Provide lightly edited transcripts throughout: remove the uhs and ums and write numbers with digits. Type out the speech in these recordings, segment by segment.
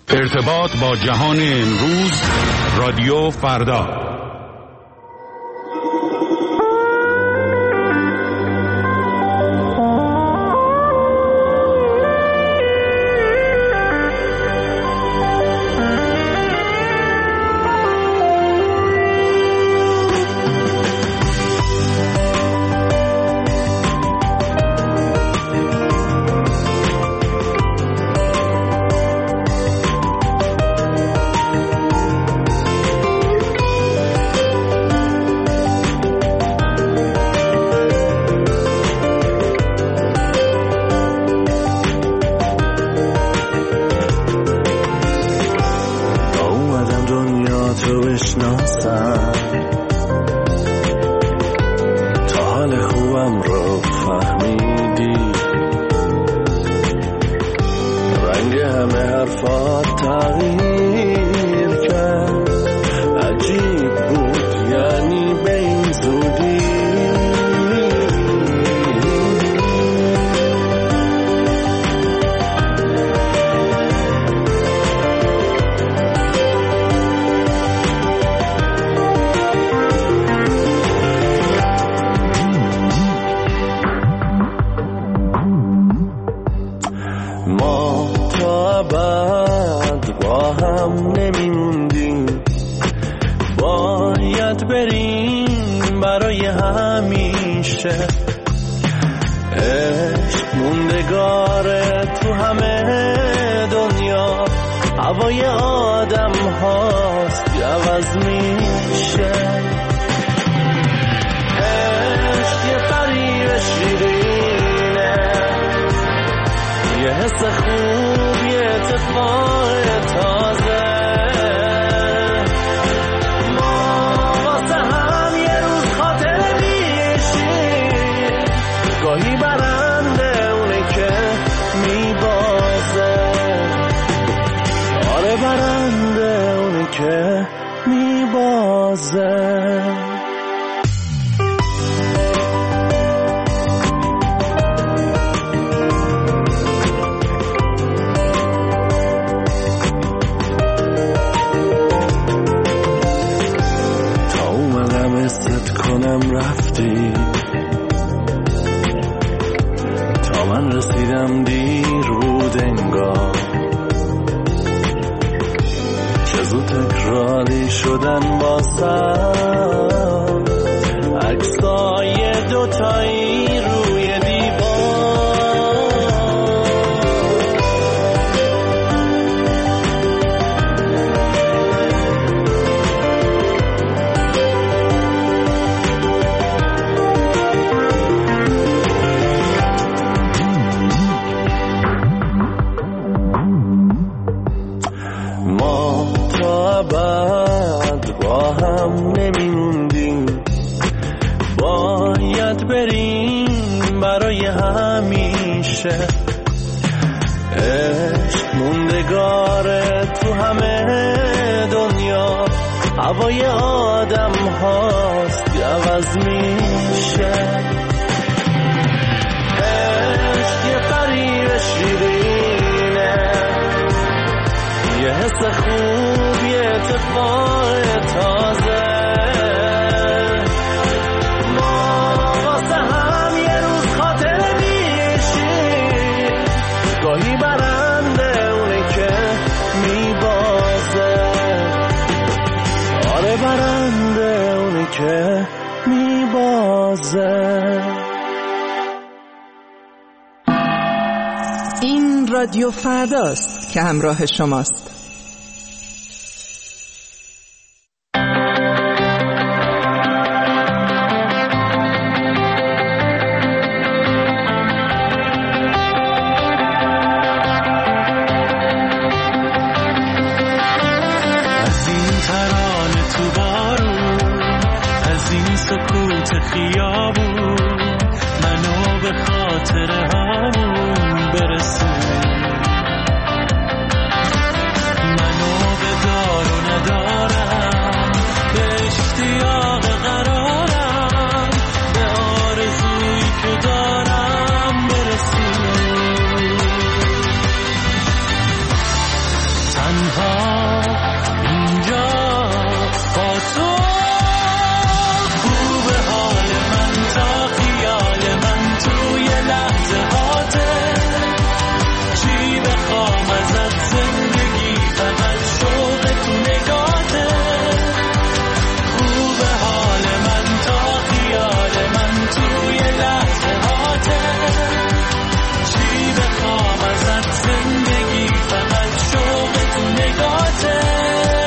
ارتباط با جهان امروز، رادیو فردا. این رادیو فرداست که همراه شماست. از این ترانه تو بارون، از این سکوت خیابون، منو به خاطر همون برسون، منو به دار و ندارم، به اشتیاق قرارم، به آرزویی که دارم برسون. تنها اینجا با تو. خوب حال من تا خیال من توی لحظه هاته. چی بخوام ازت زندگی فقط شوق تو نگاته. خوب حال من تا خیال من توی لحظه هاته. چی بخوام ازت زندگی فقط شوق تو نگاته.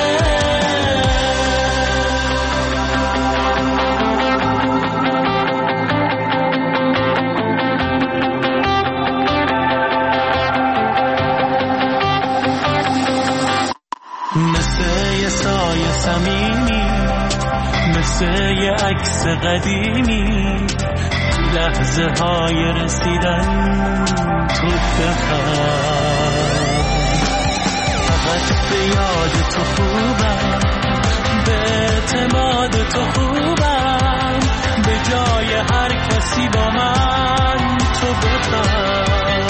مثل یه سایه صمیمی، مثل یه عکس قدیمی، لحظه های رسیدن تو بخواه. فقط به یاد تو خوبم، به اعتماد تو خوبم، به جای هر کسی با من تو بخواه.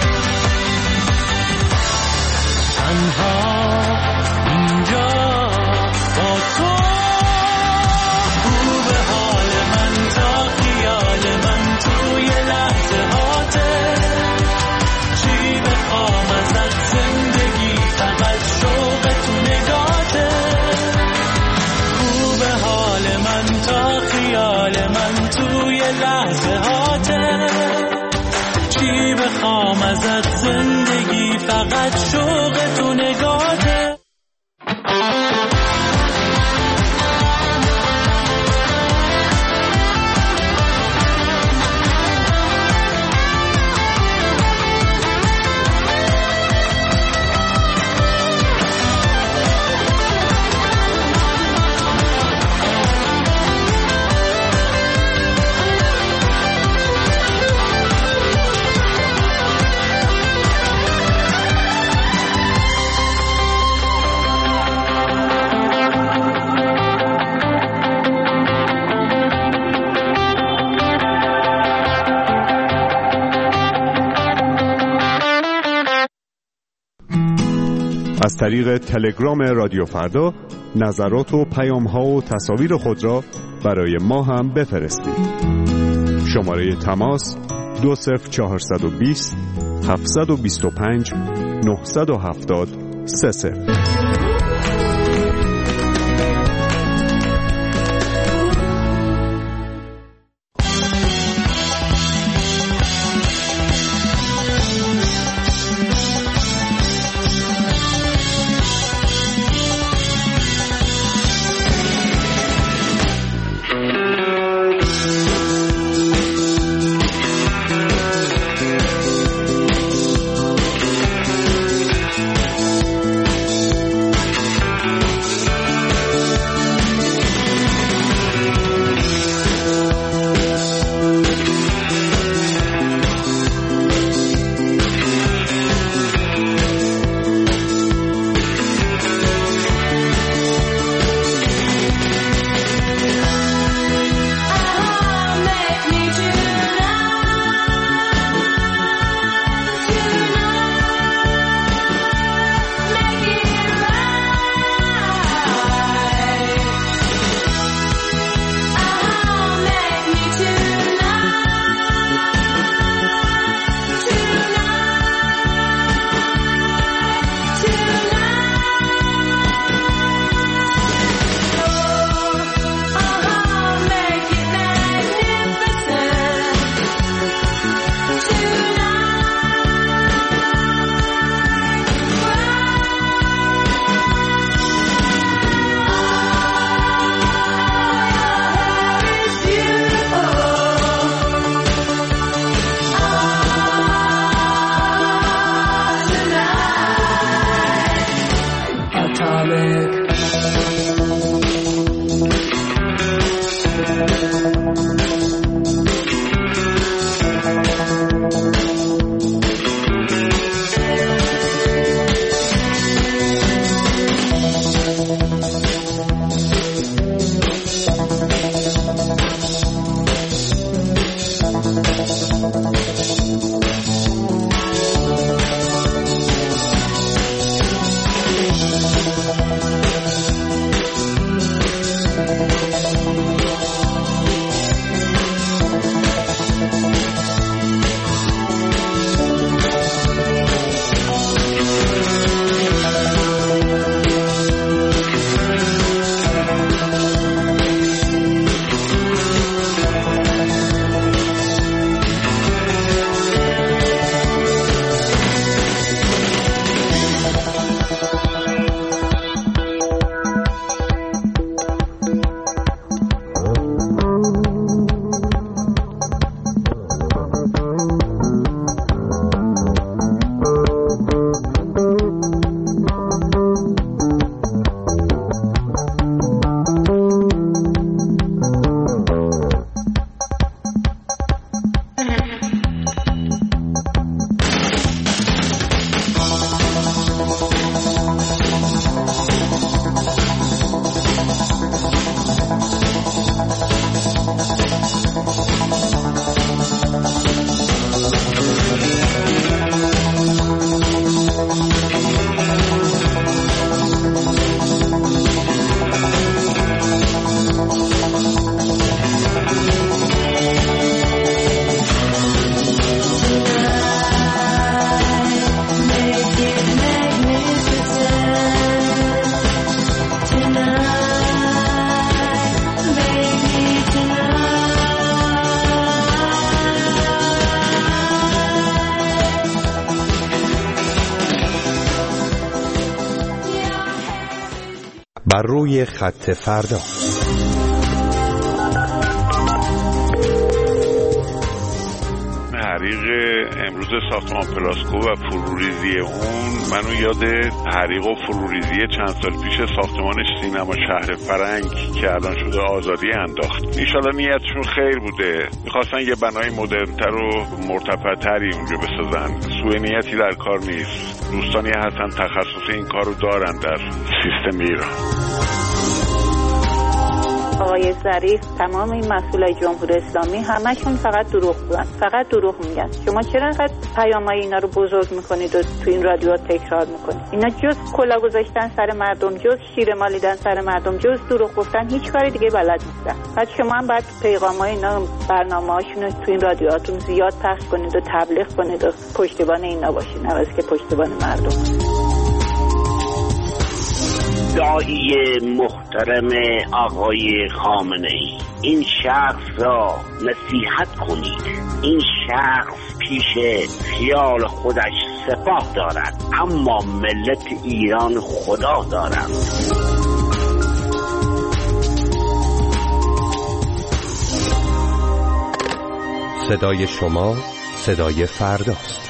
تنها اینجا با تو. خوب حال من تا خیال من توی لحظه هاته. چی بخوام ازت زندگی فقط شوق تو نگاته. خوب حال من تا خیال من توی لحظه هاته. چی بخوام ازت زندگی فقط شوق تو نگاته. از طریق تلگرام رادیو فردا نظرات و پیام‌ها و تصاویر خود را برای ما هم بفرستید. شماره تماس 20420 725 970 30. بر روی خط فردا. حریق امروز ساختمان پلاسکو و فروریزی اون منو یاد حریق و فروریزی چند سال پیش ساختمان سینما شهر فرنگ که الان شده آزادی انداخت. انشالله نیتشون خیر بوده، میخواستن یه بنای مدرن‌تر و مرتفع‌تری اونجا بسازن، سوء نیتی در کار نیست. دوستانی هستن تخصص این کارو دارن در سیستم ایران. آقای ظریف، تمام این مسئولای جمهوری اسلامی همشون فقط دروغ بودن، فقط دروغ میگن. شما چرا انقدر پیامای اینا رو بزرگ میکنید و تو این رادیو تکرار میکنید؟ اینا جز کلا گذاشتن سر مردم، جز شیر مالیدن سر مردم، جز دروغ گفتن هیچ کاری دیگه بلد نیستن. بعد شما هم باید پیغامای اینا، برنامه‌هاشون رو تو این رادیوهاتون زیاد پخش کنید و تبلیغ کنید و پشتیبان اینا باشید، نه که پشتیبان مردم. داعی محترم آقای خامنه‌ای، این شخص را نصیحت کنید. این شخص پیش خیال خودش سپاه دارد، اما ملت ایران خدا دارد. صدای شما صدای فرداست.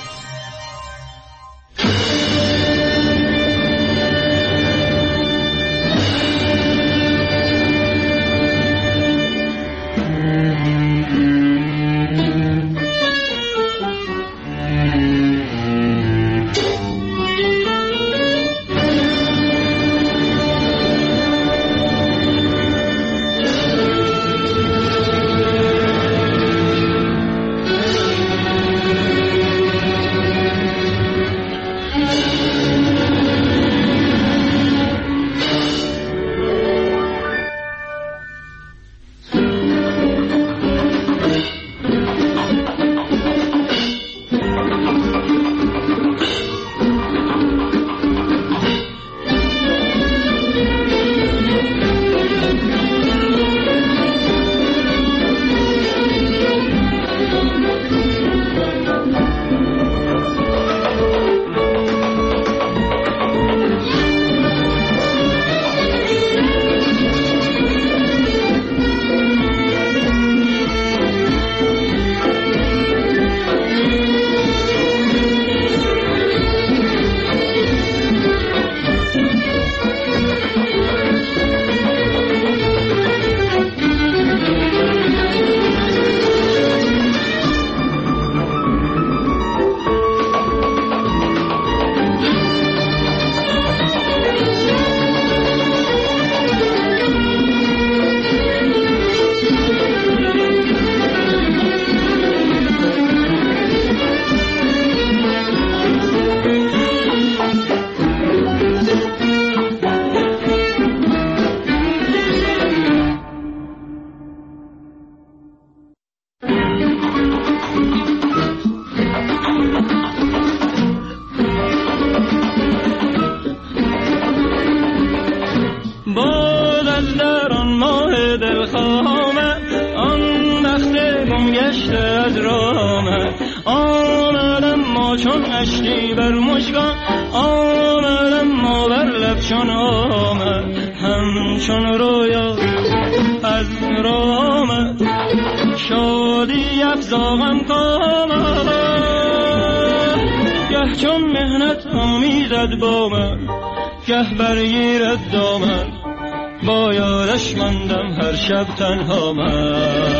شب تنها من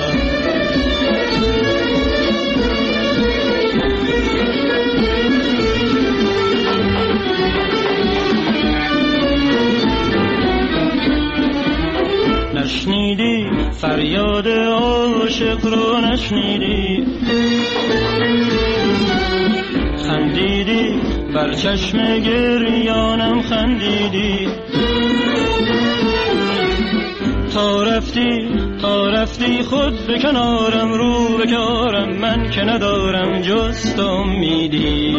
نشنیدی فریاد عاشق رو، نشنیدی خندیدی بر چشم گریانم، خندیدی تا رفتی خود به کنارم، رو به کارم من که ندارم جز تو امیدی.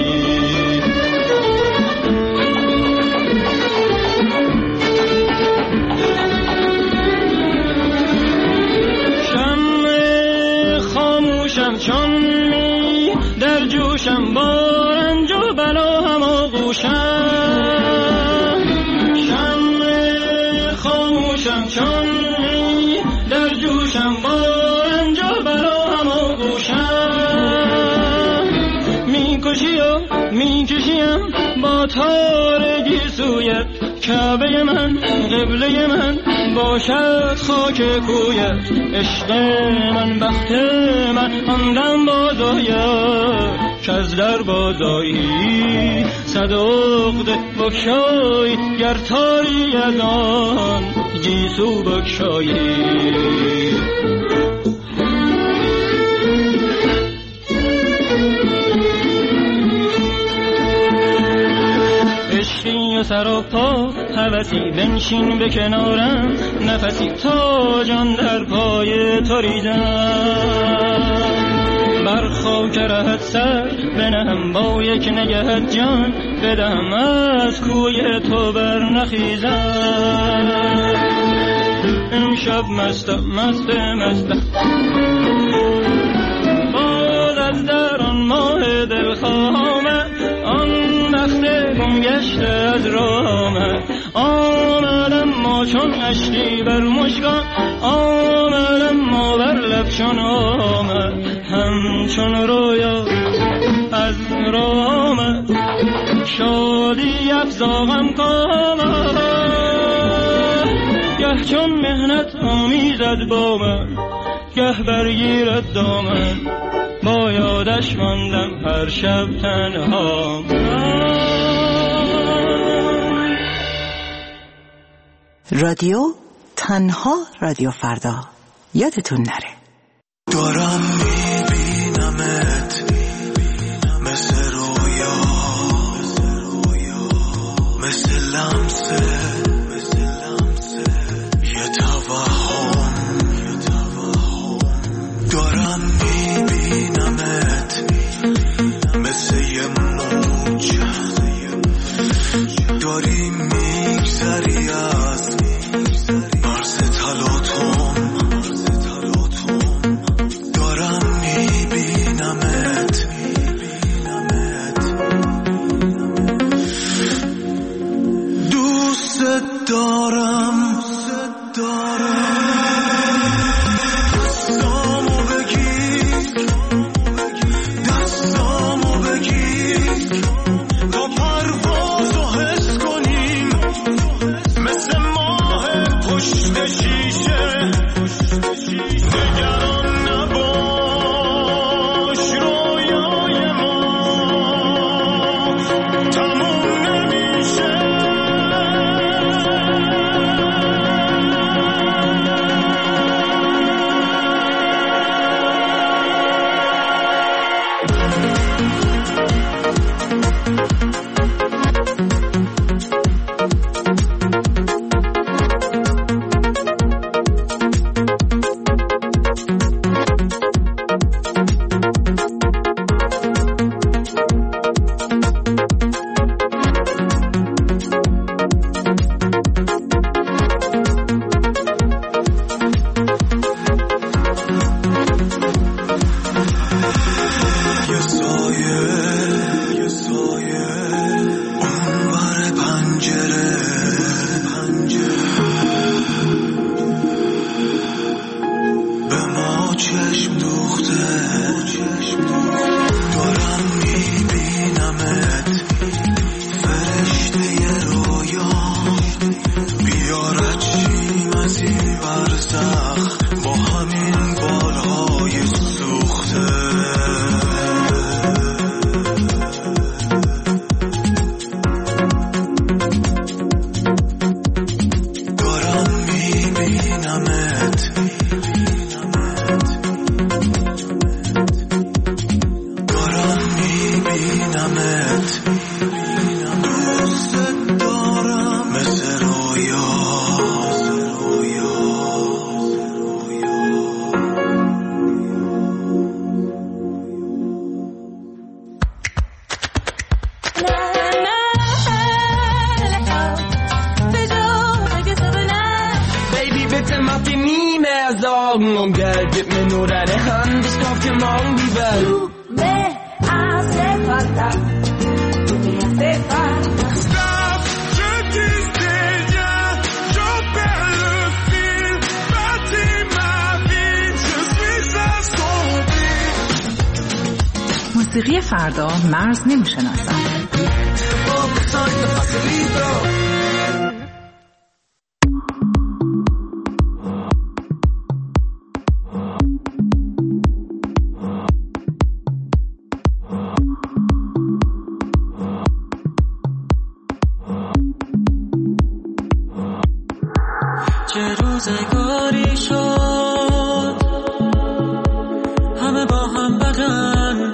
شمع خاموشم چون می در جوشم، با رنج و بلا هم آغوشم. شمع تار گیسویت، کعبه من قبله من باشد خاک کویت. عشق من بخت من آندم بازاید، که از در بازایی صد عقده بگشایی، گر تاری از آن گیسو بگشایی. عشقی و سر و پا هوسی، بنشین به کنارم نفسی، تا جان در پای تو ریزم. بر خاک رهت سر بنهم، با یک نگهت جان بدهم، از کوی تو بر نخیزم. امشب مستم باز از در آن ماه دلخواه آمد، آن بخت گم گشته از راه آمد. آمدم ما چون اشکی بر مشکان، آمدم ما بر لب چون آمد. همچون رویا از راه آمد، شادی افزاغم کامد. گه چون مهنت آمیزد با من، گه برگیرد دامن، با یادش ماندم هر شب تنها. رادیو تنها، رادیو فردا. یادتون نره. دارم میبینمت مثل رویا، مثل لمسه یه توهم. دارم میبینمت مثل یه موج، داری میگذری از مرز تلاطم. دارم میبینمت دوست دارم. موسیقی فردا مرز نمیشناسد. چه روزگاری شد همه با هم بدن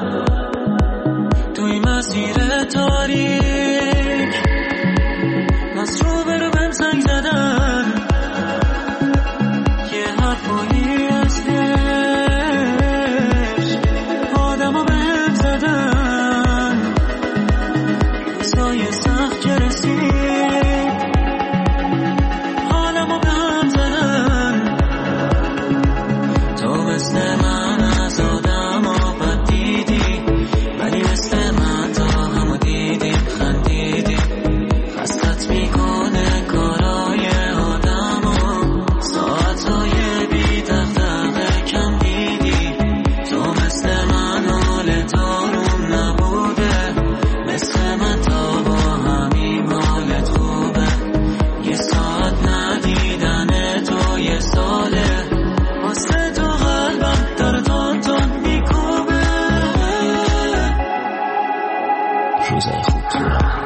توی مسیر تاریک ناس رو برو بهم زنگ زدن یه حرفایی ازش آدم بهم زدن روزای سخت که رسید حالمو بهم زدن تو مثل من از آدم آبد دیدی ولی مثل من تا همو دیدیم خندیدیم خستت میکنه کارای آدمو ساعتهای بی دغدغه کم دیدی تو مثل من حال داروم نبوده مثل من تا با همین حالت خوبه یه ساعت ندیدن تو یه ساله واسه تو قلبم داره تون تون میکوبه روزای خوب تو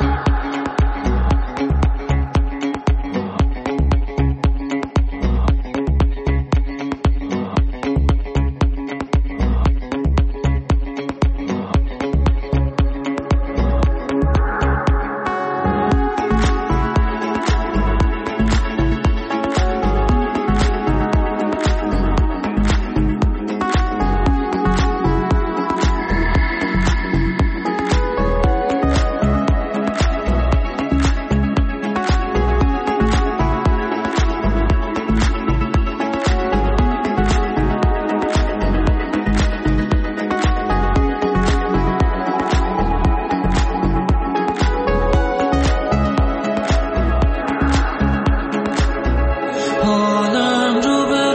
حالم رو به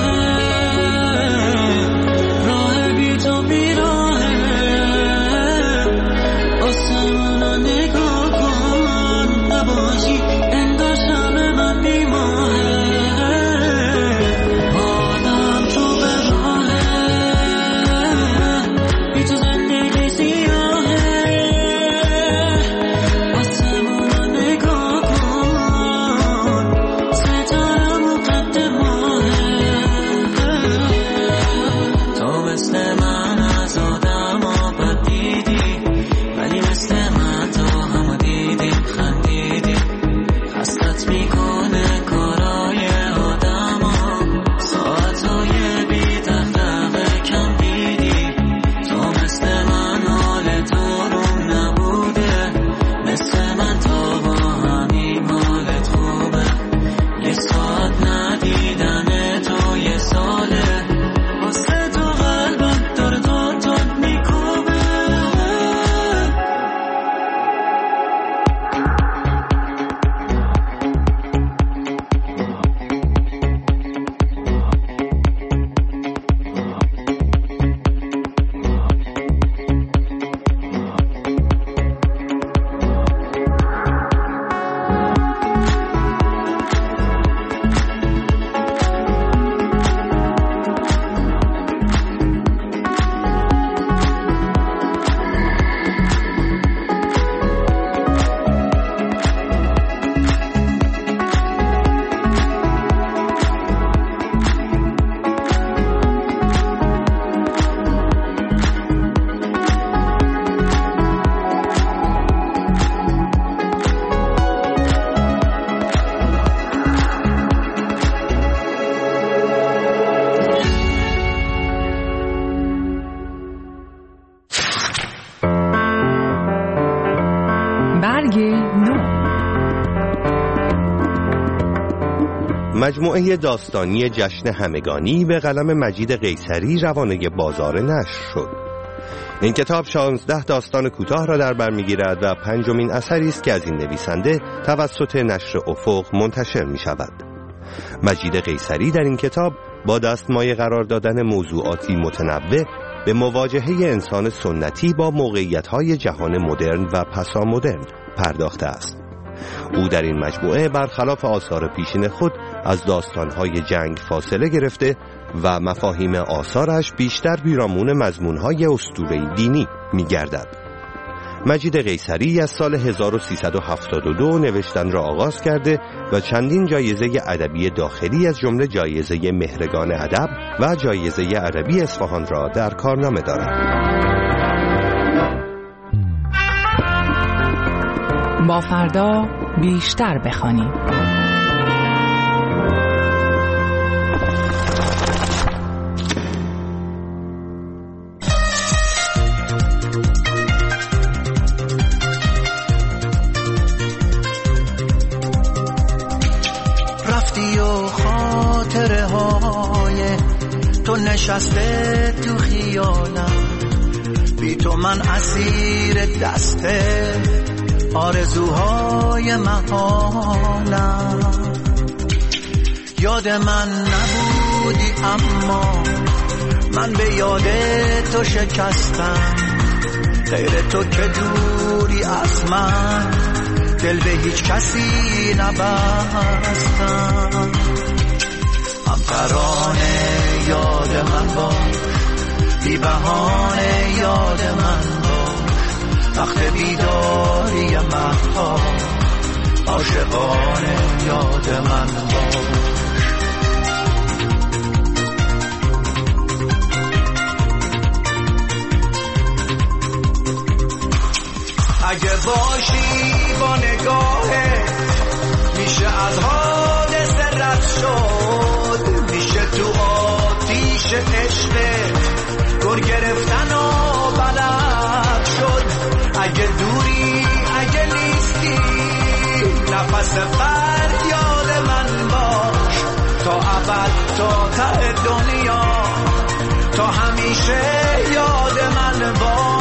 راه بی تو بیراهه آسمون نگاه کن نباشی انگار شب من بیماهه حالم رو به بی تو زندگی سیاهه آسمون نگاه کن ستاره تو مثل من از آدم آبد دیدی ولی مثل من تا همو دیدیم خندیدیم خستت میکنه کارای آدمو ساعتهای بی دغدغه کم دیدی تو مثل من حال داروم نبوده مثل من تا با همین حالت خوبه یه ساعت ندیدن تو یه ساله واسه تو قلبم داره تون تون میکوبه برگ نو. مجموعه داستانی جشن همگانی به قلم مجید قیصری روانه بازار نشر شد. این کتاب 16 داستان کوتاه را در بر می‌گیرد و پنجمین اثری است که از این نویسنده توسط نشر افق منتشر می‌شود. مجید قیصری در این کتاب با دستمایه قرار دادن موضوعاتی متنوع به مواجهه انسان سنتی با موقعیت‌های جهان مدرن و پسا مدرن پرداخته است. او در این مجموعه برخلاف آثار پیشین خود از داستان‌های جنگ فاصله گرفته و مفاهیم آثارش بیشتر پیرامون مضمون‌های اسطوره‌ای دینی می‌گردد. مجید قیصری از سال 1372 نوشتن را آغاز کرده و چندین جایزه ادبی داخلی از جمله جایزه مهرگان ادب و جایزه ادبی اصفهان را در کارنامه دارد. با فردا بیشتر بخوانیم. رفتی و خاطره های تو نشسته تو خیالم، بی تو من اسیر دسته آرزوهای محالم. یاد من نبودی اما من به یاد تو شکستم، غیر تو که دوری از من دل به هیچ کسی نبستم. هم ترانه یاد من باش، بی بهانه یاد من باش، وقت بیداری مه‌ها عاشقانه یاد من باش. اگه باشی با نگاهه میشه از حادثه رد شد، میشه تو آتیش عشقت گر گرفتن و بلد شد. اگه دوری اگه نیستی نفس فریاد من باش، تا ابد تا ته دنیا تا همیشه یاد من باش.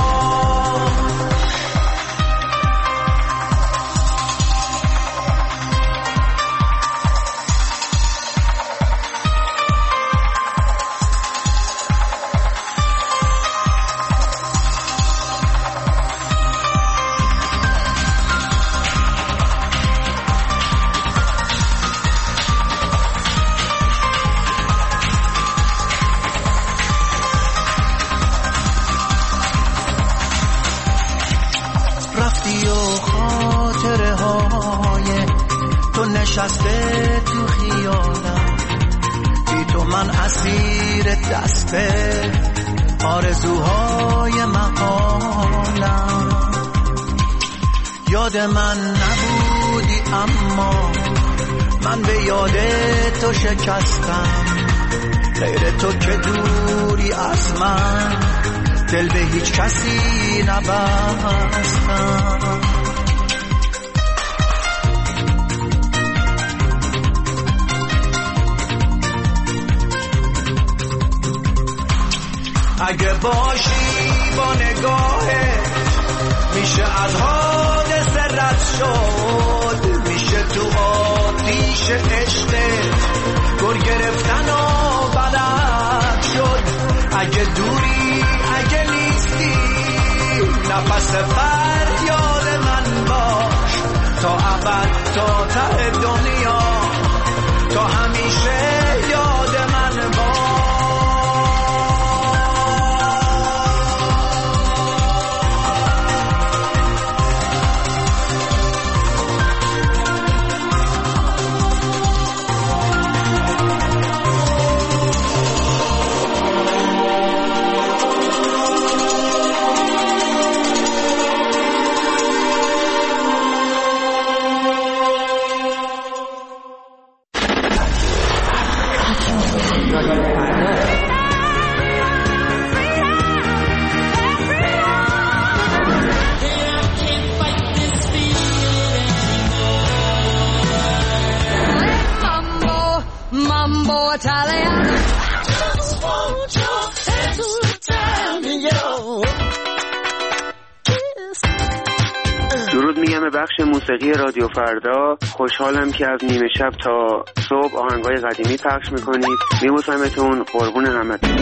نشسته تو خیالم، بی تو من اسیر دسته آرزوهای محالم. یاد من نبودی اما من به یاد تو شکستم، غیر تو که دوری از من دل به هیچ کسی نبستم. اگه باشی با نگاهه میشه از حادثه رد شد، میشه تو آتیش عشقت گر گرفتن و بلد شد. اگه دوری اگه نیستی نفس فریاد من باش، تا ابد تا ته دنیا تا همیشه یاد من باش. درود میگم به بخش موسیقی رادیو فردا. خوشحالم که از نیمه شب تا صبح آهنگای قدیمی پخش میکنید. میبوسمتون، قربون همتون.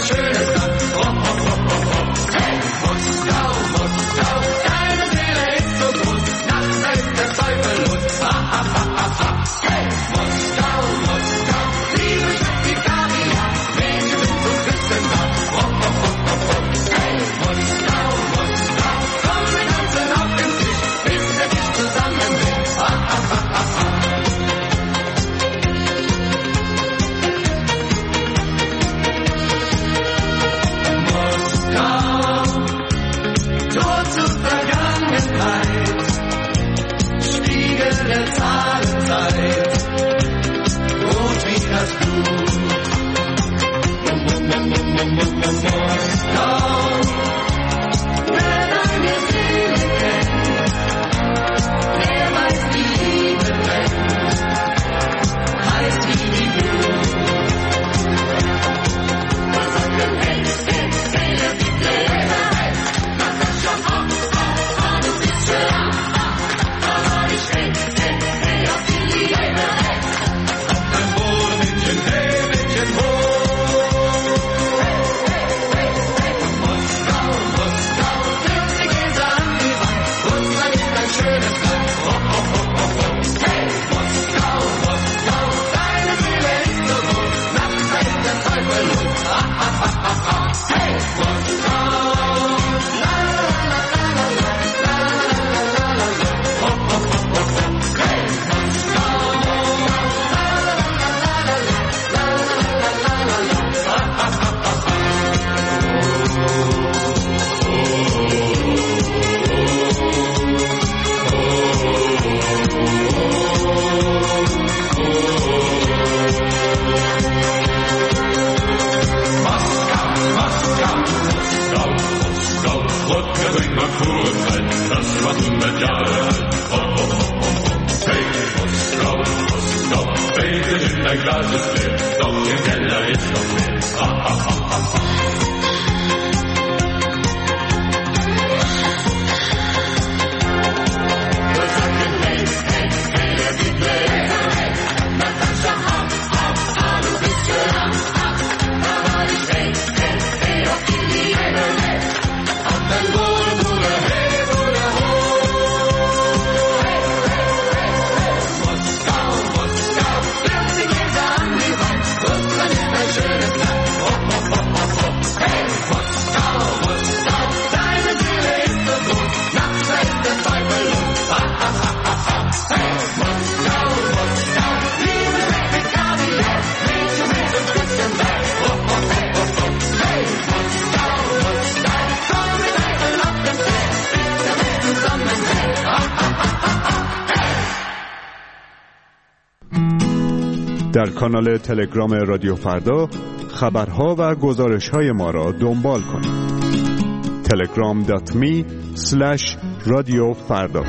در کانال تلگرام رادیو فردا خبرها و گزارش‌های ما را دنبال کنید. telegram.me/radiofarda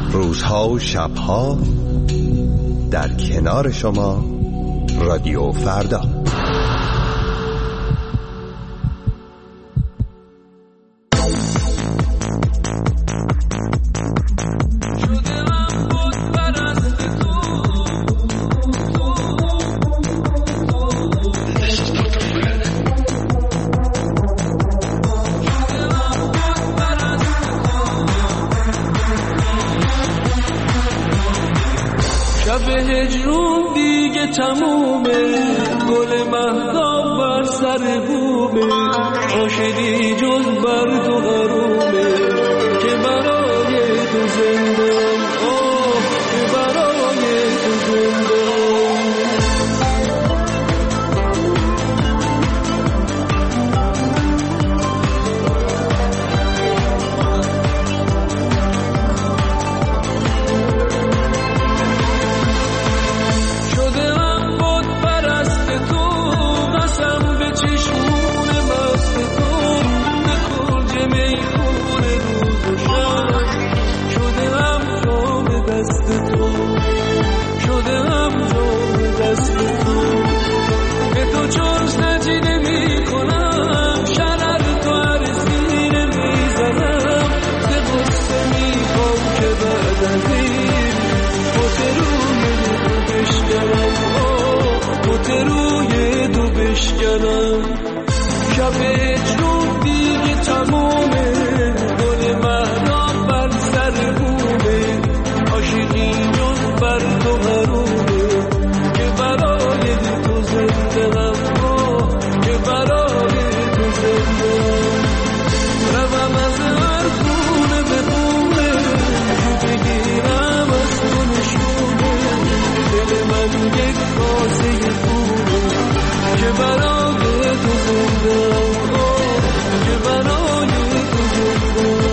روزها و شبها در کنار شما رادیو فردا. هجرون دیگه تمومه، گل مهتاب بر سر بومه، عاشقی جز بر تو حرومه که برای تو زندم، که برای تو زندم. شب هجرون دیگه تمومه، گل مهتاب بر سر بومه، عاشقی جز بر تو حرومه که برای تو زنده که برای تو زنده. روم از هر خونه به خونه، بگیرم از تو نشونه، دل من یک کاسه خونه که برای تو زنده، که برای تو زنده.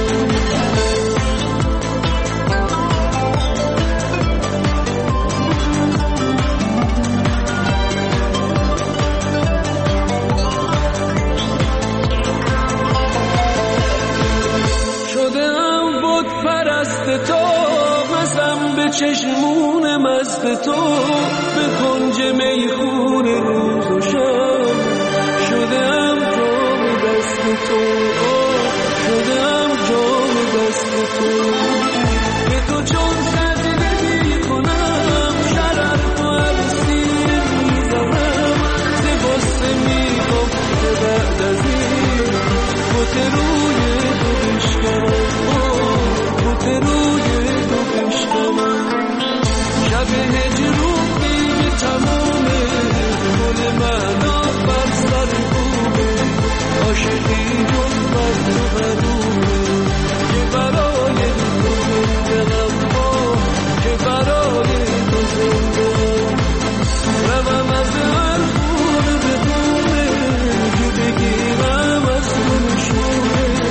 شدم بود پرست تو، مزم به چشمون مست تو، به کنج میخون روز و شب شدم جام دست تو، شدم جام دست تو. به تو چون سجده می کنم، شرر تو عرصیه می زنم، زباسته می گم که بعد از این بوت روی تو بشکنم، بوت روی تو بشکنم. شب هجرون دیگه تمومه، گل مهتاب بر سر بومه، عاشقی جز بر تو حرومه که برای تو زنده، که برای تو زنده. روم از هر خونه به خونه، که بگیرم از تو نشونه،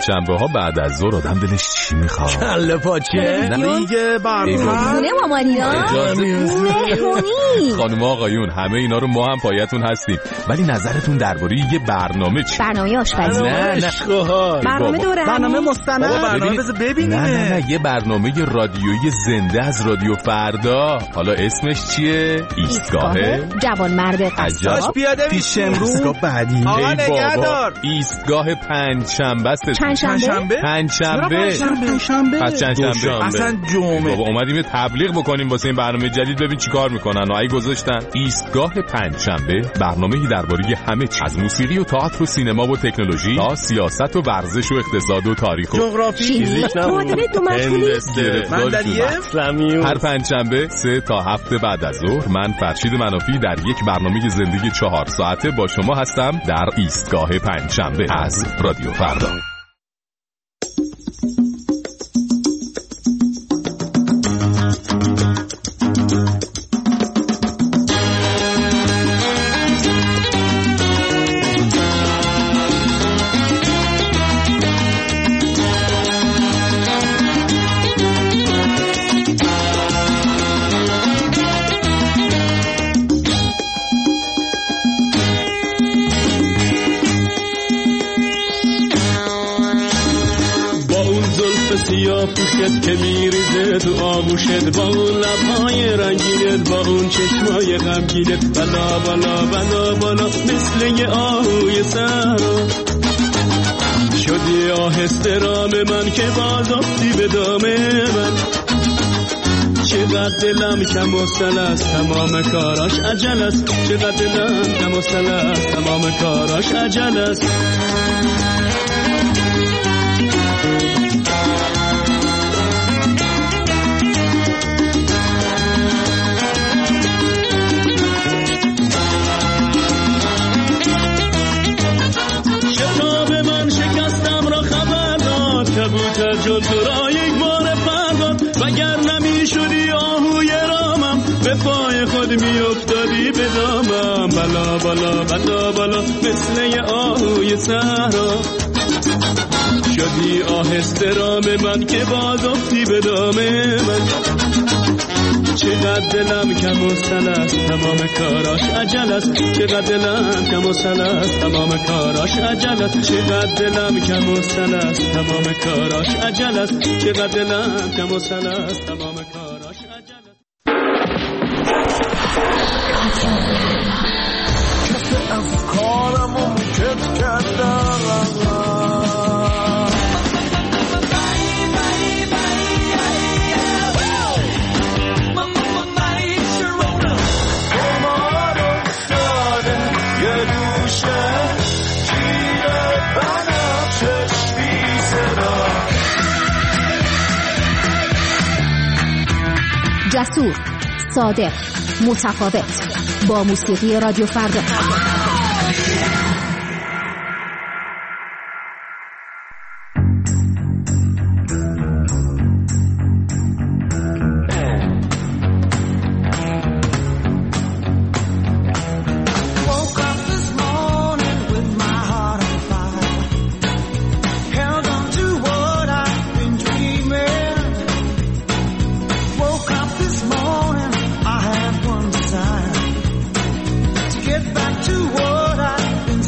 پنجشنبه‌ها بعد از ظهر آدم دلش چی میخواد؟ کله پاچه، دیگه خونه مامانی‌ها، مهمونی. خانم آقایون همه اینا رو ما هم پایتون هستیم، ولی نظرتون درباره یه برنامه چی؟ برنامه آشپزی. نه برنامه دوره، برنامه مستند، برنامه ببینیم. نه یه برنامه رادیویی زنده از رادیو فردا. حالا اسمش چیه؟ ایستگاه جوانمرد قصاب. پیاده پیش امروز بعدی. آقا نگهدار. ایستگاه پنجشنبه است. پنجشنبه؟ پنجشنبه. پس چندشنبه. اصلا جمعه. بابا اومدیم یه تبلیغ بکنیم واسه این برنامه جدید، ببین چیکار میکنن. آی گذاشتن ایستگاه پنجشنبه، برنامه‌ای درباره همه چیز، از موسیقی و تئاتر و سینما و تکنولوژی تا سیاست و ورزش و اقتصاد و تاریخ و جغرافی، معادله دو مشغولی. هر پنجشنبه 3 تا 7 بعد از ظهر من فرشید منافی در یک برنامه زندگی 4 ساعته با شما هستم در ایستگاه پنجشنبه از رادیو فردا. پوشت که میریزه تو آغوشت، با اون لبهای رنگینت، با اون چشمای غمگینت، بالا بالا بالا بالا مثل یه آهوی سهرا شدی آهسته رام من که باز افتی به دام من. چقدر دلم کم و سل است، تمام کاراش عجل است. چقدر دلم کم و سل است، تمام کاراش عجل است. کبوتر جان تو را یک بار پرداد، وگر نمی شدی آهوی رامم، به پای خود می افتادی به دامم. بالا بالا بالا بالا مثل یه آهوی صحرا شدی آهسته رام من که باز افتی به دام من. چقدر دلم کم و سل است، تمام کاراش عجل است. چقدر دلم کم و سل است، تمام کاراش عجل است. چقدر دلم کم و سل است، تمام کاراش عجل است. چقدر دلم کم و سل است، تمام کاراش عجل است. کس افکارمو کت کردم، جسور، صادق، متفاوت، با موسیقی رادیو فردا. Get back to what I've been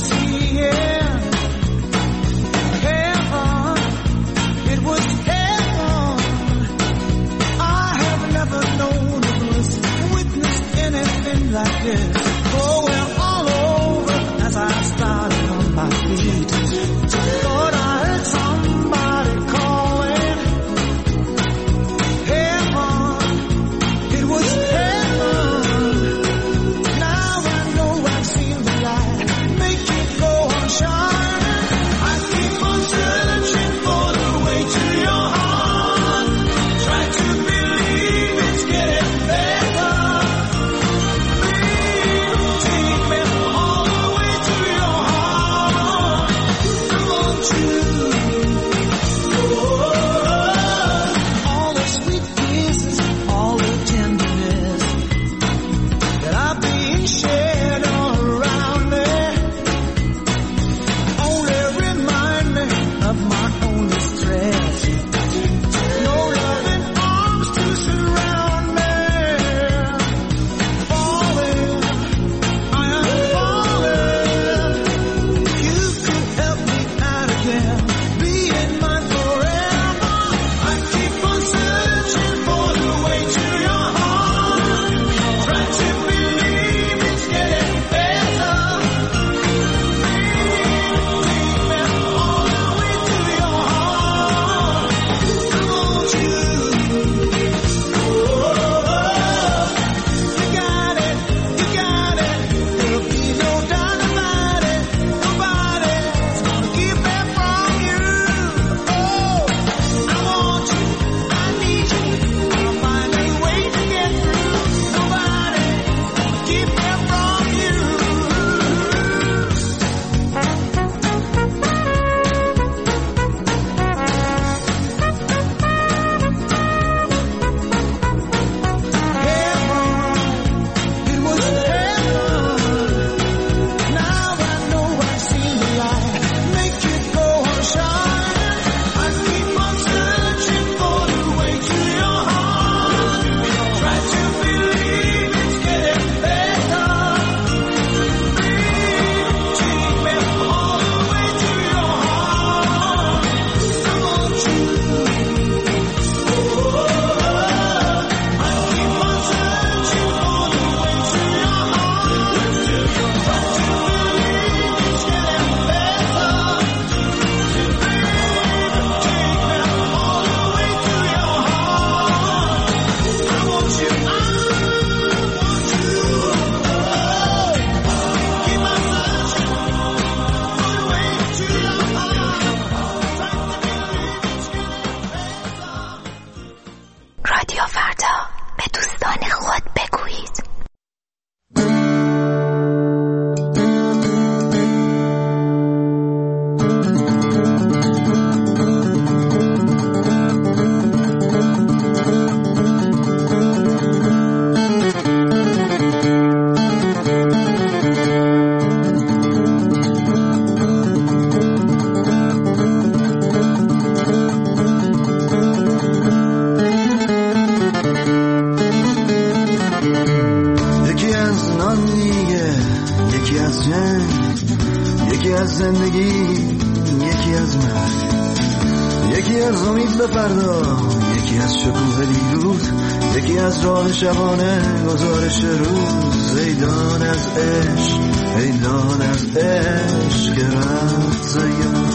از جنگ، یکی از زندگی، یکی از مرگ، یکی از امید به فردا، یکی از شکوه دیروز، یکی از راه شبانه گزارش روز. ایدان از عشق، ایدان از عشق که رفت زیاد،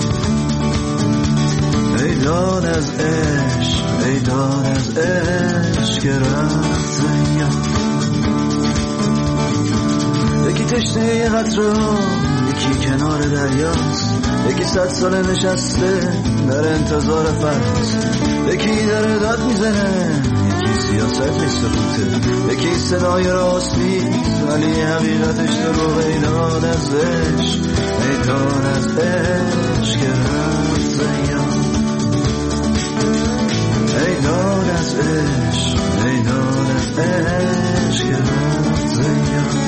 ایدان از عشق، ایدان از عشق که رفت زیاد. یکی تشنه یه قطره ها، یکی کنار دریاست، یکی 100 ساله نشسته در انتظار فراست، یکی داره داد میزنه، یکی سیاست سکوته، یکی صدای راست نیست ولی حقیقتش دروغ. ایدان از عشق، ایدان از عشق که رفت زیاد، ایدان از عشق، ایدان از عشق که رفت زیاد.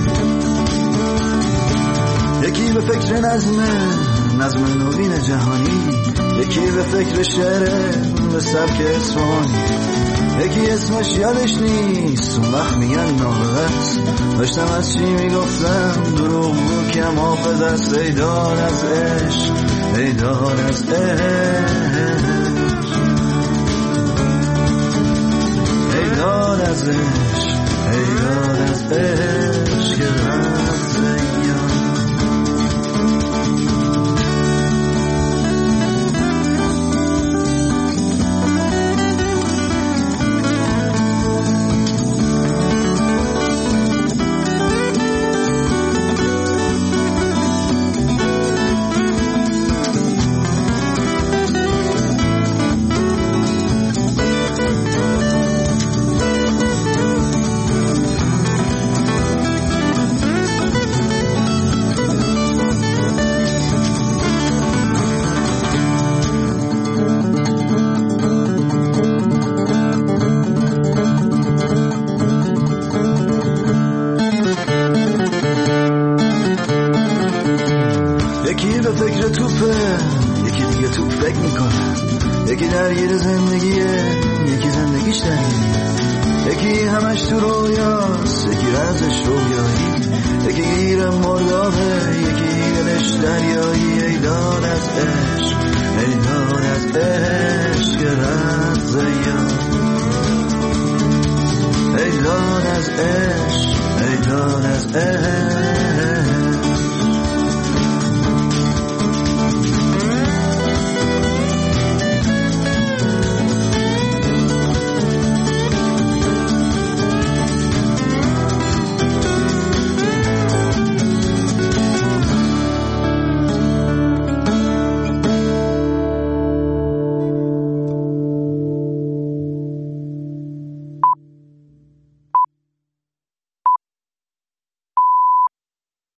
یکی به فکر نظم نوین جهانی، یکی به فکر شعر به سبک اصفهانی، یکی اسمش یادش نیست اون وقت میگن نابغه‌ست. داشتم از چی میگفتم دروغ بود که حافظ است. ایدان از عشق، ایدان از عشق، ایدان از عشق، ایدان از عشق که رفت زیاد. یکی به فکر توپه، یکی دیگه توپ فکر میکنه، یکی درگیر زندگیه، یکی زندگیش درگیره، یکی همش تو رویاست، یکی رازش رویایی، یکی گیر مردابه، یکی دلش دریایی. ایدان از عشق، ایدان از عشق